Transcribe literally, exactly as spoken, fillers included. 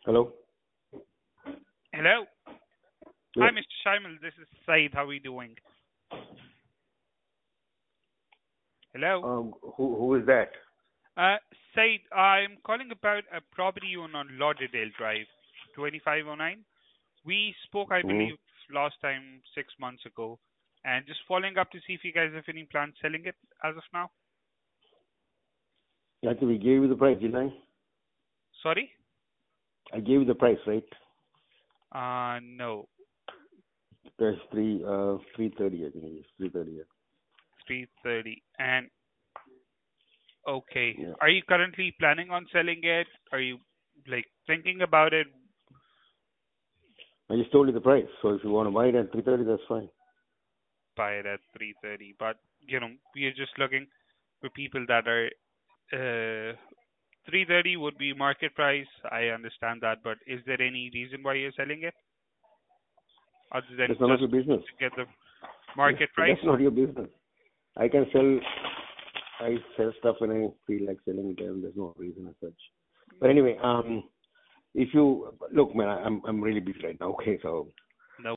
Hello? Hello. Yeah. Hi, Mister Shaimal. This is Said. How are you doing? Hello. Um, who who is that? Uh, Said, I'm calling about a property you own on Lauderdale Drive, twenty-five oh nine. We spoke, I Hmm. believe, last time six months ago, and just following up to see if you guys have any plans selling it as of now. I think we gave you the price, didn't I? Sorry? I gave you the price, right? Uh, no, That's three uh three thirty. I think it is three thirty. Yeah. three thirty. And okay, Yeah. are you currently planning on selling it? Are you like thinking about it? I just told you the price. So if you want to buy it at three thirty, that's fine. Buy it at three thirty, but you know, we are just looking for people that are uh three thirty would be market price. I understand that, but is there any reason why you're selling it other than That's none of just your business. to get the Yeah, market but price? that's not your business. I can sell. I sell stuff when I feel like selling it, and there's no reason as such. But anyway, um, if you look, man, I- I'm I'm really busy right now. Okay, so